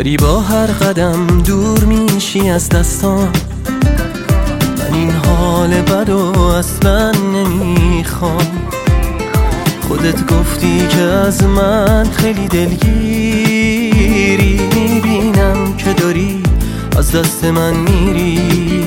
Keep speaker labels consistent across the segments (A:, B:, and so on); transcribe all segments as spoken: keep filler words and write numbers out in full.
A: داری با هر قدم دور میشی از دستان. من این حال بدو اصلا نمیخوام. خودت گفتی که از من خیلی دلگیری، میبینم که داری از دست من میری،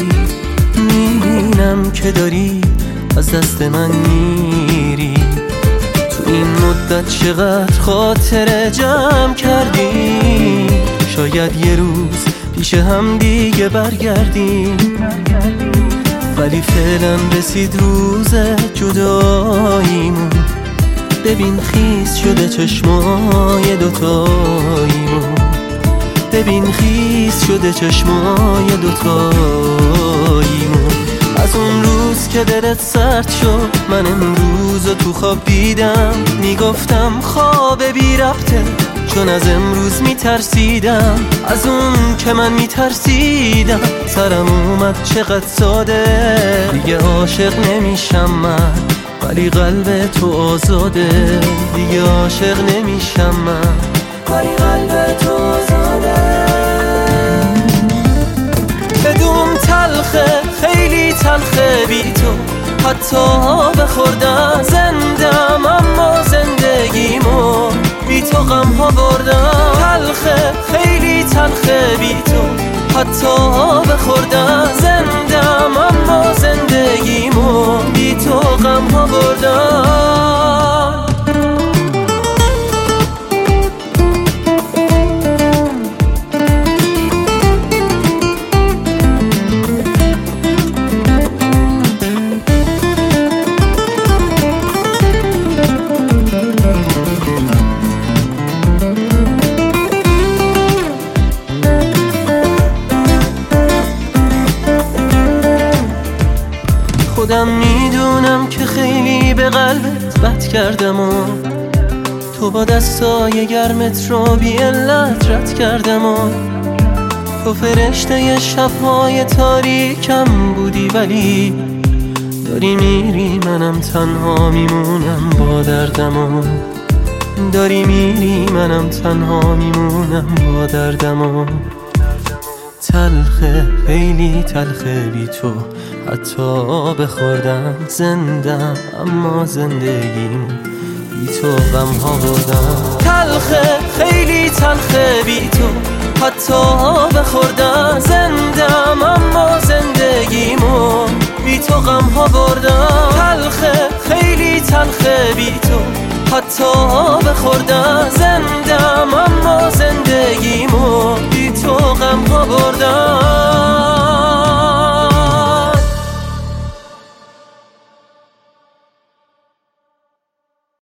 A: میبینم که داری از دست من میری. تو این مدت چقدر خاطره جمع کردیم، شاید یه روز پیش هم دیگه برگردیم، ولی فعلا رسید روز جداییمون. ببین خیس شده چشمای دوتاییمون، ببین خیس شده چشمای دوتاییمون. از اون روز که دلت سرد شد من امروز تو خواب دیدم، میگفتم خواب بی ربطه چون از امروز میترسیدم. از اون که من میترسیدم سرم اومد چقدر ساده. دیگه عاشق نمیشم من ولی قلب تو آزاده، دیگه عاشق نمیشم من ولی قلب تو آزاده. بدون تلخه خیلی تلخه بی تو، حتی بخوردن زندم اما زندگیمو بی تو غم ها بردم. تلخه خیلی تلخه بی تو، حتی بخوردن زندم اما زندگیمو بی تو غم ها بردم. خودم میدونم که خیلی به قلبت بد کردم و تو با دستای گرمت رو بی علت رد کردم و تو فرشته شبهای تاریکم بودی، ولی داری میری منم تنها میمونم با دردم و داری میری منم تنها میمونم با دردم و تلخه خیلی تلخه بی تو، حتی بخوردم زندم اما زندگیم بی تو غم ها بردم. تلخه خیلی تلخه بی تو، حتی بخوردم زندم اما زندگیمو بی تو غم ها بردم. تلخه خیلی تلخه بی تو، حتی بخوردم زندم اما